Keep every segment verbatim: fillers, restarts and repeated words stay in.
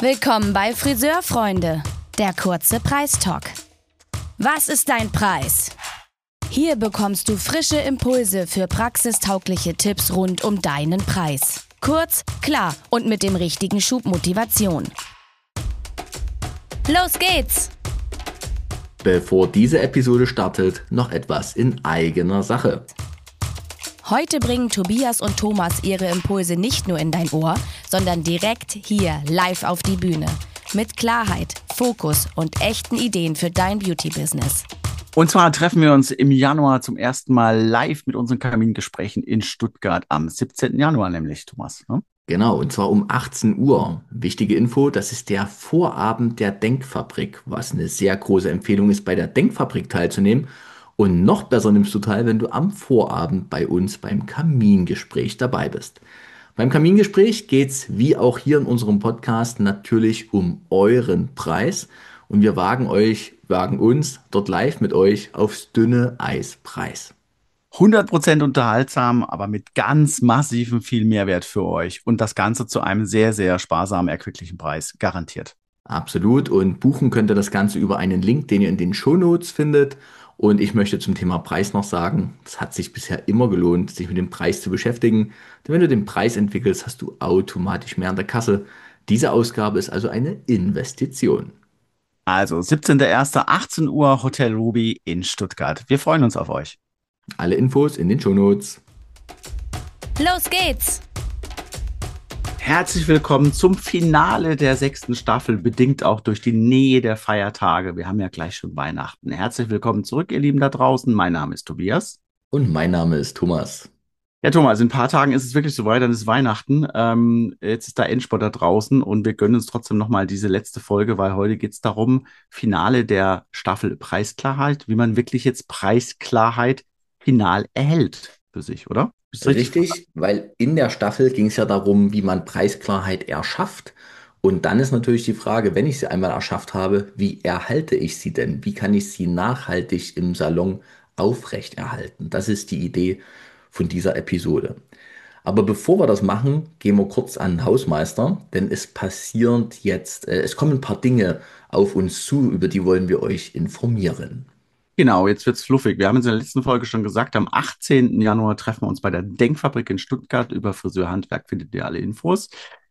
Willkommen bei Friseurfreunde, der kurze Preistalk. Was ist dein Preis? Hier bekommst du frische Impulse für praxistaugliche Tipps rund um deinen Preis. Kurz, klar und mit dem richtigen Schub Motivation. Los geht's! Bevor diese Episode startet, noch etwas in eigener Sache. Heute bringen Tobias und Thomas ihre Impulse nicht nur in dein Ohr, sondern direkt hier live auf die Bühne. Mit Klarheit, Fokus und echten Ideen für dein Beauty-Business. Und zwar treffen wir uns im Januar zum ersten Mal live mit unseren Kamingesprächen in Stuttgart am siebzehnten Januar nämlich, Thomas. Ne? Genau, und zwar um achtzehn Uhr. Wichtige Info, das ist der Vorabend der Denkfabrik, was eine sehr große Empfehlung ist, bei der Denkfabrik teilzunehmen. Und noch besser nimmst du teil, wenn du am Vorabend bei uns beim Kamingespräch dabei bist. Beim Kamingespräch geht's wie auch hier in unserem Podcast natürlich um euren Preis. Und wir wagen euch, wagen uns dort live mit euch aufs dünne Eis Preis. hundert Prozent unterhaltsam, aber mit ganz massivem viel Mehrwert für euch. Und das Ganze zu einem sehr, sehr sparsamen, erquicklichen Preis. Garantiert. Absolut. Und buchen könnt ihr das Ganze über einen Link, den ihr in den Shownotes findet. Und ich möchte zum Thema Preis noch sagen, es hat sich bisher immer gelohnt, sich mit dem Preis zu beschäftigen. Denn wenn du den Preis entwickelst, hast du automatisch mehr an der Kasse. Diese Ausgabe ist also eine Investition. Also siebzehnten ersten achtzehn Uhr Hotel Ruby in Stuttgart. Wir freuen uns auf euch. Alle Infos in den Shownotes. Los geht's! Herzlich willkommen zum Finale der sechsten Staffel, bedingt auch durch die Nähe der Feiertage. Wir haben ja gleich schon Weihnachten. Herzlich willkommen zurück, ihr Lieben da draußen. Mein Name ist Tobias. Und mein Name ist Thomas. Ja, Thomas, in ein paar Tagen ist es wirklich soweit, dann ist Weihnachten. Ähm, jetzt ist da Endspurt da draußen und wir gönnen uns trotzdem nochmal diese letzte Folge, weil heute geht es darum, Finale der Staffel Preisklarheit, wie man wirklich jetzt Preisklarheit final erhält für sich, oder? Ist richtig, richtig, weil in der Staffel ging es ja darum, wie man Preisklarheit erschafft. Und dann ist natürlich die Frage, wenn ich sie einmal erschafft habe, wie erhalte ich sie denn? Wie kann ich sie nachhaltig im Salon aufrechterhalten? Das ist die Idee von dieser Episode. Aber bevor wir das machen, gehen wir kurz an den Hausmeister, denn es passiert jetzt, äh, es kommen ein paar Dinge auf uns zu, über die wollen wir euch informieren. Genau, jetzt wird's fluffig. Wir haben es in der letzten Folge schon gesagt, am achtzehnten Januar treffen wir uns bei der Denkfabrik in Stuttgart. Über Friseurhandwerk findet ihr alle Infos.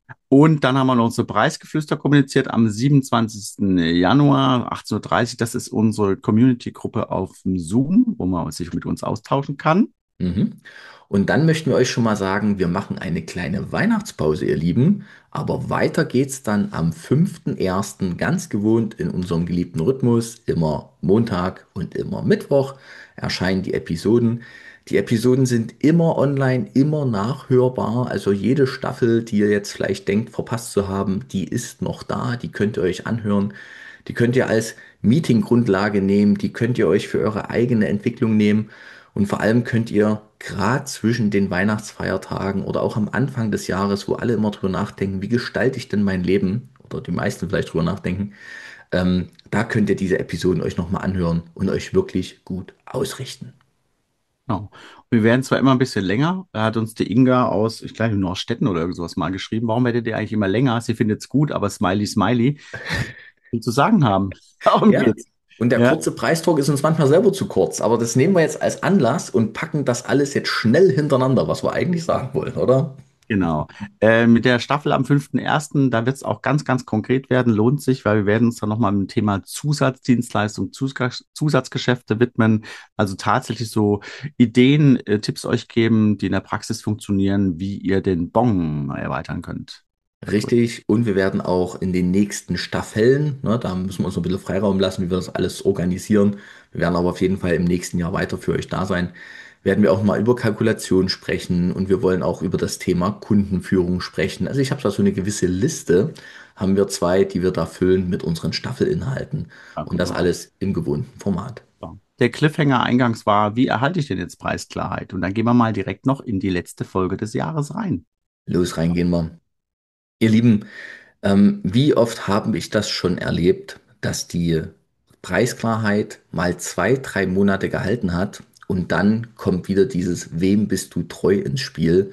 Und dann haben wir noch unsere Preisgeflüster kommuniziert am siebenundzwanzigsten Januar, achtzehn Uhr dreißig. Das ist unsere Community-Gruppe auf dem Zoom, wo man sich mit uns austauschen kann. Mhm. Und dann möchten wir euch schon mal sagen, wir machen eine kleine Weihnachtspause, ihr Lieben. Aber weiter geht's dann am fünften ersten ganz gewohnt in unserem geliebten Rhythmus. Immer Montag und immer Mittwoch erscheinen die Episoden. Die Episoden sind immer online, immer nachhörbar. Also jede Staffel, die ihr jetzt vielleicht denkt, verpasst zu haben, die ist noch da. Die könnt ihr euch anhören. Die könnt ihr als Meetinggrundlage nehmen. Die könnt ihr euch für eure eigene Entwicklung nehmen. Und vor allem könnt ihr gerade zwischen den Weihnachtsfeiertagen oder auch am Anfang des Jahres, wo alle immer drüber nachdenken, wie gestalte ich denn mein Leben, oder die meisten vielleicht drüber nachdenken, ähm, da könnt ihr diese Episoden euch nochmal anhören und euch wirklich gut ausrichten. Genau. Wir werden zwar immer ein bisschen länger, da hat uns die Inga aus, ich glaube, Norstetten oder irgend sowas mal geschrieben, warum werdet ihr eigentlich immer länger? Sie findet es gut, aber Smiley, Smiley, viel zu sagen haben. Darum Ja. geht's. Und der Ja. kurze Preistalk ist uns manchmal selber zu kurz, aber das nehmen wir jetzt als Anlass und packen das alles jetzt schnell hintereinander, was wir eigentlich sagen wollen, oder? Genau. Äh, mit der Staffel am fünften ersten, da wird es auch ganz, ganz konkret werden, lohnt sich, weil wir werden uns dann nochmal dem Thema Zusatzdienstleistung, Zus Zusatzgeschäfte widmen, also tatsächlich so Ideen, äh, Tipps euch geben, die in der Praxis funktionieren, wie ihr den Bon erweitern könnt. Richtig, und wir werden auch in den nächsten Staffeln, ne, da müssen wir uns noch ein bisschen Freiraum lassen, wie wir das alles organisieren. Wir werden aber auf jeden Fall im nächsten Jahr weiter für euch da sein. Werden wir auch mal über Kalkulation sprechen und wir wollen auch über das Thema Kundenführung sprechen. Also ich habe da so eine gewisse Liste, haben wir zwei, die wir da füllen mit unseren Staffelinhalten Ja, und das genau. alles im gewohnten Format. So. Der Cliffhanger eingangs war, wie erhalte ich denn jetzt Preisklarheit? Und dann gehen wir mal direkt noch in die letzte Folge des Jahres rein. Los, reingehen wir. Ihr Lieben, ähm, wie oft habe ich das schon erlebt, dass die Preisklarheit mal zwei, drei Monate gehalten hat und dann kommt wieder dieses Wem bist du treu ins Spiel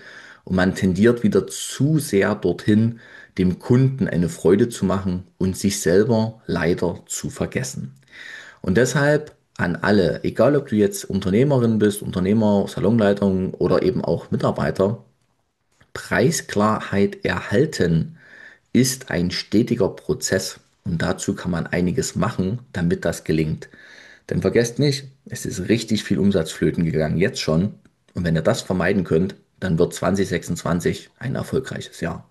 und man tendiert wieder zu sehr dorthin, dem Kunden eine Freude zu machen und sich selber leider zu vergessen. Und deshalb an alle, egal ob du jetzt Unternehmerin bist, Unternehmer, Salonleitung oder eben auch Mitarbeiter, Preisklarheit erhalten ist ein stetiger Prozess und dazu kann man einiges machen, damit das gelingt. Denn vergesst nicht, es ist richtig viel Umsatz flöten gegangen, jetzt schon. Und wenn ihr das vermeiden könnt, dann wird zwanzig sechsundzwanzig ein erfolgreiches Jahr.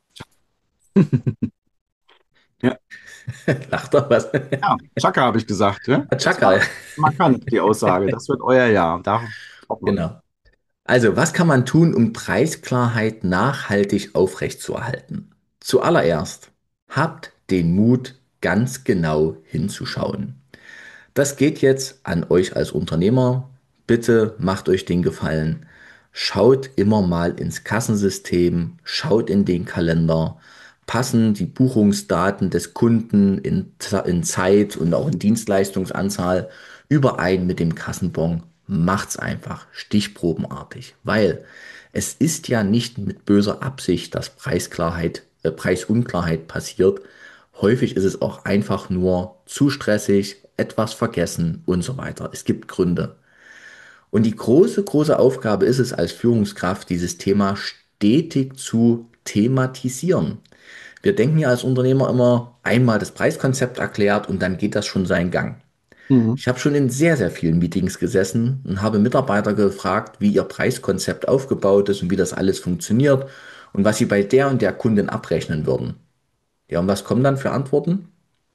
Ja, Lacht doch was? ja, Chaka habe ich gesagt. Ja? Das Tschakal. war markant, die Aussage. Das wird euer Jahr. Da hoffen wir. Genau. Also, was kann man tun, um Preisklarheit nachhaltig aufrechtzuerhalten? Zuallererst, habt den Mut, ganz genau hinzuschauen. Das geht jetzt an euch als Unternehmer. Bitte macht euch den Gefallen. Schaut immer mal ins Kassensystem, schaut in den Kalender, passen die Buchungsdaten des Kunden in, in Zeit und auch in Dienstleistungsanzahl überein mit dem Kassenbon. Macht's einfach stichprobenartig, weil es ist ja nicht mit böser Absicht, dass Preisklarheit, äh, Preisunklarheit passiert. Häufig ist es auch einfach nur zu stressig, etwas vergessen und so weiter. Es gibt Gründe. Und die große, große Aufgabe ist es als Führungskraft, dieses Thema stetig zu thematisieren. Wir denken ja als Unternehmer immer, einmal das Preiskonzept erklärt und dann geht das schon seinen Gang. Mhm. Ich habe schon in sehr, sehr vielen Meetings gesessen und habe Mitarbeiter gefragt, wie ihr Preiskonzept aufgebaut ist und wie das alles funktioniert und was sie bei der und der Kundin abrechnen würden. Ja, und was kommen dann für Antworten?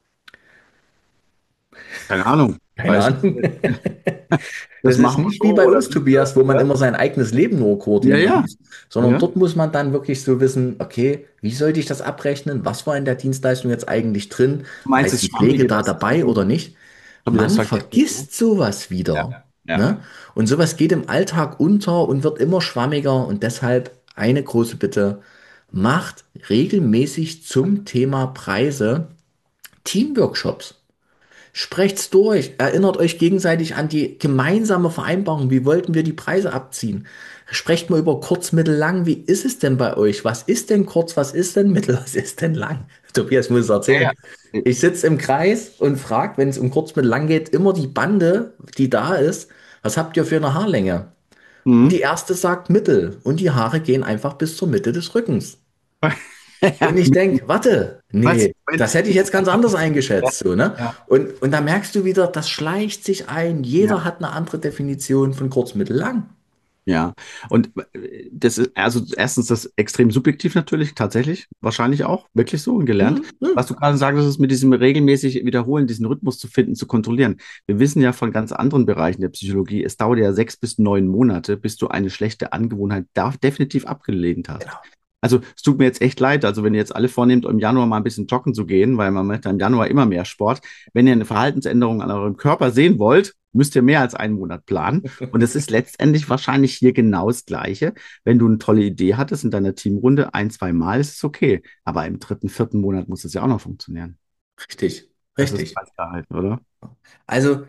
Keine Ahnung. Keine Weiß Ahnung. nicht. Das Das ist machen wir nicht so wie bei oder uns, wie? Tobias, wo man Ja, immer sein eigenes Leben nur ja, ja. koordinieren muss, sondern Ja. dort muss man dann wirklich so wissen, okay, wie sollte ich das abrechnen? Was war in der Dienstleistung jetzt eigentlich drin? Du meinst War das jetzt die Pflege Schwammige, da das dabei oder nicht? schon wieder das Man Vergessen. vergisst sowas Ja, wieder, ja. ne? Und sowas geht im Alltag unter und wird immer schwammiger und deshalb eine große Bitte, macht regelmäßig zum Thema Preise Teamworkshops. Sprecht's durch, erinnert euch gegenseitig an die gemeinsame Vereinbarung. Wie wollten wir die Preise abziehen? Sprecht mal über kurz, mittel, lang. Wie ist es denn bei euch? Was ist denn kurz? Was ist denn mittel? Was ist denn lang? Tobias muss es Ja, erzählen. ja. Ich sitze im Kreis und frage, wenn es um kurz, mittel, lang geht, immer die Bande, die da ist. Was habt ihr für eine Haarlänge? Und Mhm. die erste sagt mittel. Und die Haare gehen einfach bis zur Mitte des Rückens. Ja, Und ich denke, warte, was? nee, das hätte ich jetzt ganz anders eingeschätzt, so, ne? Ja, Und, und da merkst du wieder, das schleicht sich ein. Jeder ja. hat eine andere Definition von kurz, mittel, lang. Ja, und äh, das ist also erstens das extrem subjektiv natürlich, tatsächlich, wahrscheinlich auch, wirklich so und gelernt. Hm, hm, Was du gerade sagst, ist mit diesem regelmäßig Wiederholen, diesen Rhythmus zu finden, zu kontrollieren. Wir wissen ja von ganz anderen Bereichen der Psychologie, es dauert ja sechs bis neun Monate, bis du eine schlechte Angewohnheit da definitiv abgelehnt hast. genau. Also es tut mir jetzt echt leid, also wenn ihr jetzt alle vornehmt, im Januar mal ein bisschen joggen zu gehen, weil man macht im Januar immer mehr Sport. Wenn ihr eine Verhaltensänderung an eurem Körper sehen wollt, müsst ihr mehr als einen Monat planen. Und es ist letztendlich wahrscheinlich hier genau das Gleiche. Wenn du eine tolle Idee hattest in deiner Teamrunde, ein, zwei Mal ist es okay. Aber im dritten, vierten Monat muss es ja auch noch funktionieren. Richtig, Das ist richtig. Preisverhalten, oder? Also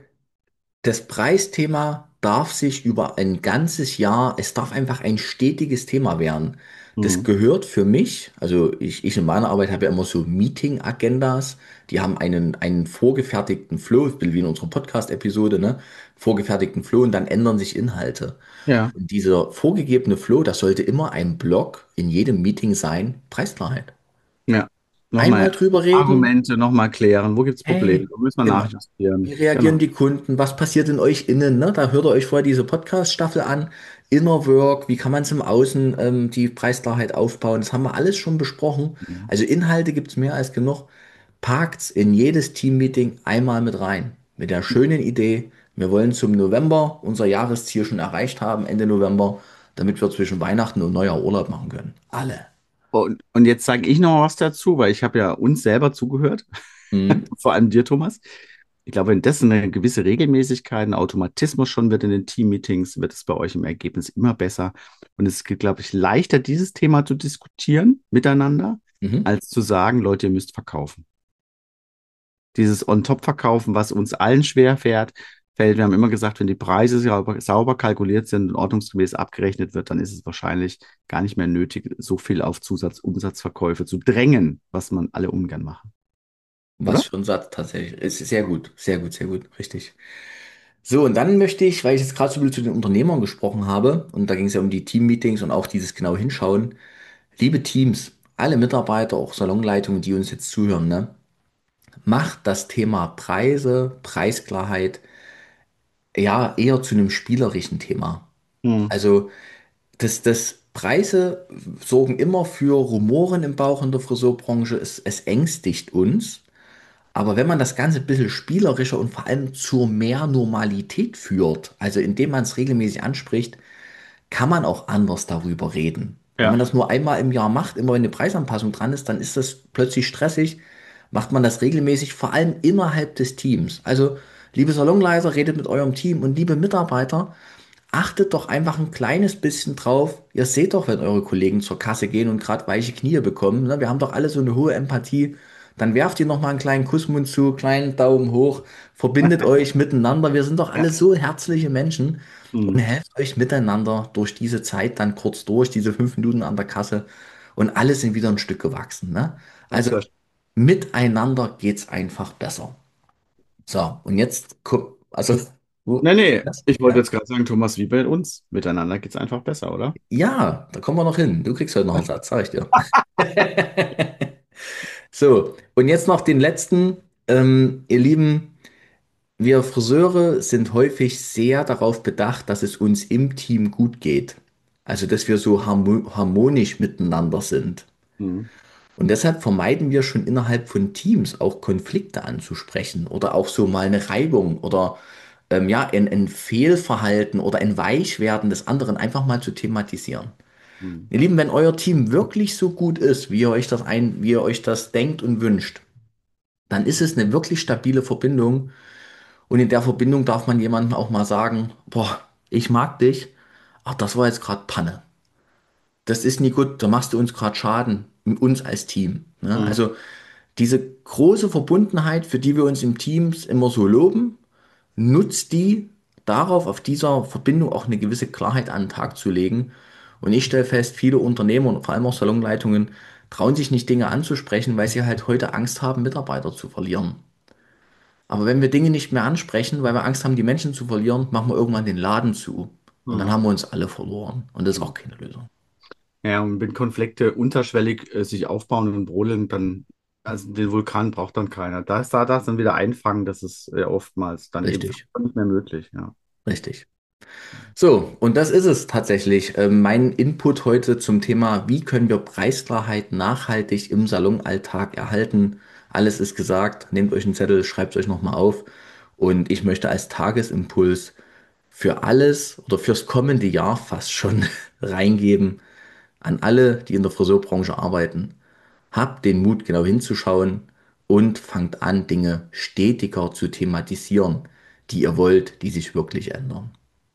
das Preisthema darf sich über ein ganzes Jahr, es darf einfach ein stetiges Thema werden. Das Mhm. gehört für mich, also ich, ich in meiner Arbeit habe ja immer so Meeting-Agendas, die haben einen, einen vorgefertigten Flow, ein bisschen wie in unserer Podcast-Episode, ne? Vorgefertigten Flow und dann ändern sich Inhalte. Ja, Und dieser vorgegebene Flow, das sollte immer ein Block in jedem Meeting sein, Preisklarheit. ja. Nochmal Einmal drüber reden, Argumente, nochmal klären. Wo gibt es Probleme? hey, Wo müssen wir genau. Wie nachjustieren? reagieren Genau. die Kunden? Was passiert in euch innen? Ne? Da hört ihr euch vorher diese Podcast-Staffel an. Inner Work, wie kann man es im Außen ähm, die Preisklarheit aufbauen? Das haben wir alles schon besprochen. Mhm. Also Inhalte gibt es mehr als genug. Pakt's in jedes Teammeeting einmal mit rein. Mit der schönen Idee, wir wollen zum November unser Jahresziel schon erreicht haben, Ende November, damit wir zwischen Weihnachten und Neujahr Urlaub machen können. Alle. Und, und jetzt sage ich noch was dazu, weil ich habe ja uns selber zugehört, Mhm. vor allem dir, Thomas. Ich glaube, wenn das eine gewisse Regelmäßigkeit, ein Automatismus schon wird in den Teammeetings, wird es bei euch im Ergebnis immer besser. Und es geht, glaube ich, leichter, dieses Thema zu diskutieren miteinander, Mhm. als zu sagen, Leute, ihr müsst verkaufen. Dieses On-Top-Verkaufen, was uns allen schwer fährt, fällt. Wir haben immer gesagt, wenn die Preise sauber, sauber kalkuliert sind und ordnungsgemäß abgerechnet wird, dann ist es wahrscheinlich gar nicht mehr nötig, so viel auf Zusatzumsatzverkäufe zu drängen, was man alle ungern machen. Was Oder? für ein Satz tatsächlich. Es ist sehr gut, sehr gut, sehr gut, richtig. So, und dann möchte ich, weil ich jetzt gerade so viel zu den Unternehmern gesprochen habe, und da ging es ja um die Teammeetings und auch dieses genau hinschauen. Liebe Teams, alle Mitarbeiter, auch Salonleitungen, die uns jetzt zuhören, ne, macht das Thema Preise, Preisklarheit ja eher zu einem spielerischen Thema. Hm. Also das, das Preise sorgen immer für Rumoren im Bauch in der Friseurbranche. Es, es ängstigt uns. Aber wenn man das Ganze ein bisschen spielerischer und vor allem zu mehr Normalität führt, also indem man es regelmäßig anspricht, kann man auch anders darüber reden. Wenn man Ja. das nur einmal im Jahr macht, immer wenn eine Preisanpassung dran ist, dann ist das plötzlich stressig. Macht man das regelmäßig, vor allem innerhalb des Teams. Also, liebe Salonleiter, redet mit eurem Team und liebe Mitarbeiter, achtet doch einfach ein kleines bisschen drauf. Ihr seht doch, wenn eure Kollegen zur Kasse gehen und gerade weiche Knie bekommen. Ne? Wir haben doch alle so eine hohe Empathie. Dann werft ihr noch mal einen kleinen Kussmund zu, kleinen Daumen hoch, verbindet euch miteinander. Wir sind doch alle Ja. so herzliche Menschen und Hm. helft euch miteinander durch diese Zeit dann kurz durch, diese fünf Minuten an der Kasse und alle sind wieder ein Stück gewachsen. Ne? Das ist Also ja. miteinander geht's einfach besser. So, und jetzt guck, also, Nee, wo- nee, was? ich wollte Ja? jetzt gerade sagen, Thomas, wie bei uns. Miteinander geht es einfach besser, oder? Ja, da kommen wir noch hin. Du kriegst heute noch einen Satz, sag ich dir. So, und jetzt noch den letzten. Ähm, ihr Lieben, wir Friseure sind häufig sehr darauf bedacht, dass es uns im Team gut geht. Also, dass wir so harmo harmonisch miteinander sind. Hm. Und deshalb vermeiden wir schon innerhalb von Teams auch Konflikte anzusprechen oder auch so mal eine Reibung oder ähm, ja, ein, ein Fehlverhalten oder ein Weichwerden des anderen einfach mal zu thematisieren. Hm. Ihr Lieben, wenn euer Team wirklich so gut ist, wie ihr euch das ein, wie ihr euch das denkt und wünscht, dann ist es eine wirklich stabile Verbindung. Und in der Verbindung darf man jemandem auch mal sagen, boah, ich mag dich, ach, das war jetzt gerade Panne. Das ist nie gut, da machst du uns gerade Schaden, uns als Team. Ne? Hm. Also diese große Verbundenheit, für die wir uns im Teams immer so loben, nutzt die darauf, auf dieser Verbindung auch eine gewisse Klarheit an den Tag zu legen. Und ich stelle fest, viele Unternehmer und vor allem auch Salonleitungen trauen sich nicht Dinge anzusprechen, weil sie halt heute Angst haben, Mitarbeiter zu verlieren. Aber wenn wir Dinge nicht mehr ansprechen, weil wir Angst haben, die Menschen zu verlieren, machen wir irgendwann den Laden zu. Und dann Hm. haben wir uns alle verloren. Und das ist Hm. auch keine Lösung. Ja, und wenn Konflikte unterschwellig äh, sich aufbauen und brodeln, dann, also den Vulkan braucht dann keiner. Da ist da das dann wieder einfangen, das ist äh, oftmals dann eben Richtig, nicht mehr möglich, ja. richtig. So, und das ist es tatsächlich. Ähm, mein Input heute zum Thema, wie können wir Preisklarheit nachhaltig im Salonalltag erhalten. Alles ist gesagt. Nehmt euch einen Zettel, schreibt es euch nochmal auf. Und ich möchte als Tagesimpuls für alles oder fürs kommende Jahr fast schon reingeben an alle, die in der Friseurbranche arbeiten. Habt den Mut, genau hinzuschauen und fangt an, Dinge stetiger zu thematisieren, die ihr wollt, die sich wirklich ändern.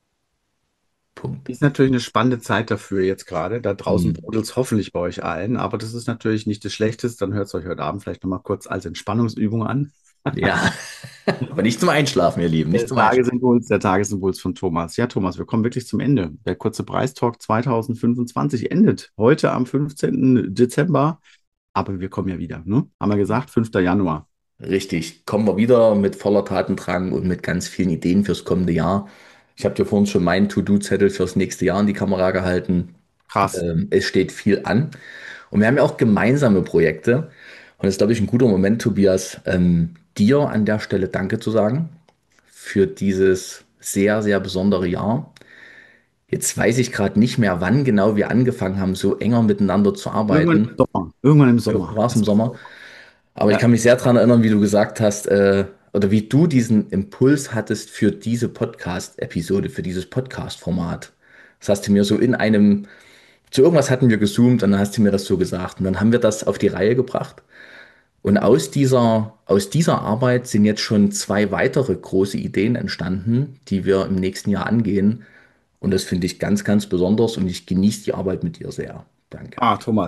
Punkt. Ist natürlich eine spannende Zeit dafür jetzt gerade. Da draußen Hm. brodelt es hoffentlich bei euch allen, aber das ist natürlich nicht das Schlechteste. Dann hört es euch heute Abend vielleicht nochmal kurz als Entspannungsübung an. Ja, aber nicht zum Einschlafen, ihr Lieben, nicht Der zum Einschlafen. Tagesimpuls, der Tagesimpuls von Thomas. Ja, Thomas, wir kommen wirklich zum Ende. Der kurze Preistalk zwanzig fünfundzwanzig endet heute am fünfzehnten Dezember, aber wir kommen ja wieder, ne? Haben wir gesagt, fünften Januar. Richtig, kommen wir wieder mit voller Tatendrang und mit ganz vielen Ideen fürs kommende Jahr. Ich habe dir vorhin schon meinen To-Do-Zettel fürs nächste Jahr in die Kamera gehalten. Krass. Ähm, es steht viel an. Und wir haben ja auch gemeinsame Projekte. Und es ist, glaube ich, ein guter Moment, Tobias, ähm, dir an der Stelle Danke zu sagen für dieses sehr, sehr besondere Jahr. Jetzt weiß ich gerade nicht mehr, wann genau wir angefangen haben, so enger miteinander zu Irgendwann im arbeiten. Sommer. Irgendwann im Sommer. War es im Das war Sommer? so. Aber ich Ja. kann mich sehr daran erinnern, wie du gesagt hast, äh, oder wie du diesen Impuls hattest für diese Podcast-Episode, für dieses Podcast-Format. Das hast du mir so in einem, zu irgendwas hatten wir gezoomt und dann hast du mir das so gesagt. Und dann haben wir das auf die Reihe gebracht. Und aus dieser, aus dieser Arbeit sind jetzt schon zwei weitere große Ideen entstanden, die wir im nächsten Jahr angehen. Und das finde ich ganz, ganz besonders und ich genieße die Arbeit mit dir sehr. Danke. Ah, Thomas.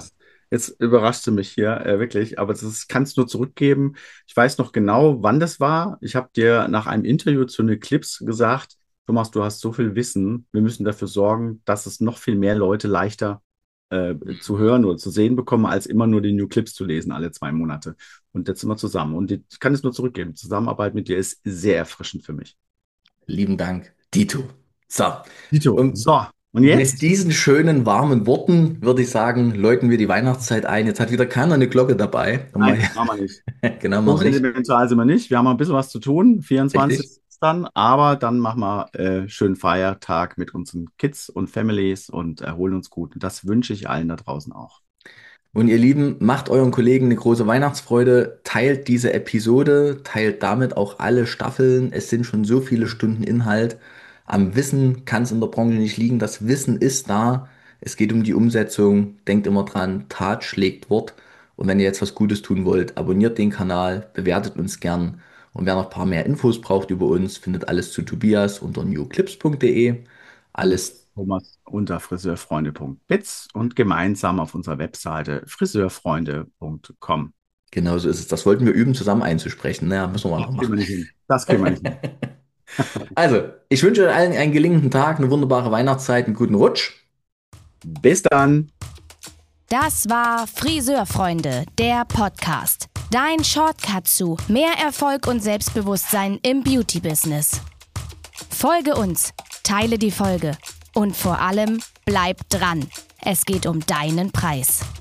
Jetzt überraschte mich hier, äh, wirklich, aber das kannst du nur zurückgeben. Ich weiß noch genau, wann das war. Ich habe dir nach einem Interview zu New Clips gesagt, Thomas, du hast so viel Wissen, wir müssen dafür sorgen, dass es noch viel mehr Leute leichter äh, zu hören oder zu sehen bekommen, als immer nur die New Clips zu lesen, alle zwei Monate. Und jetzt sind wir zusammen. Und die- ich kann es nur zurückgeben. Zusammenarbeit mit dir ist sehr erfrischend für mich. Lieben Dank, Dito. So, Dito. und So, und mit jetzt? diesen schönen, warmen Worten würde ich sagen, läuten wir die Weihnachtszeit ein. Jetzt hat wieder keiner eine Glocke dabei. Und mal- Nein, machen wir nicht. Genau, So machen wir nicht. sentimental sind wir nicht. Wir haben noch ein bisschen was zu tun. vierundzwanzig Richtig. ist dann, aber dann machen wir äh, schönen Feiertag mit unseren Kids und Families und erholen uns gut. Und das wünsche ich allen da draußen auch. Und ihr Lieben, macht euren Kollegen eine große Weihnachtsfreude, teilt diese Episode, teilt damit auch alle Staffeln. Es sind schon so viele Stunden Inhalt. Am Wissen kann es in der Branche nicht liegen. Das Wissen ist da. Es geht um die Umsetzung. Denkt immer dran, Tat schlägt Wort. Und wenn ihr jetzt was Gutes tun wollt, abonniert den Kanal, bewertet uns gern. Und wer noch ein paar mehr Infos braucht über uns, findet alles zu Tobias unter newclips punkt de. Und Alles Thomas unter friseurfreunde punkt biz und gemeinsam auf unserer Webseite friseurfreunde punkt com. genauso ist es. Das wollten wir üben, zusammen einzusprechen. Naja, müssen wir noch Das kriegen wir machen. nicht hin. Das kriegen wir nicht hin. Also, ich wünsche euch allen einen gelingenden Tag, eine wunderbare Weihnachtszeit, einen guten Rutsch. Bis dann. Das war Friseurfreunde, der Podcast. Dein Shortcut zu mehr Erfolg und Selbstbewusstsein im Beauty-Business. Folge uns, teile die Folge und vor allem bleib dran. Es geht um deinen Preis.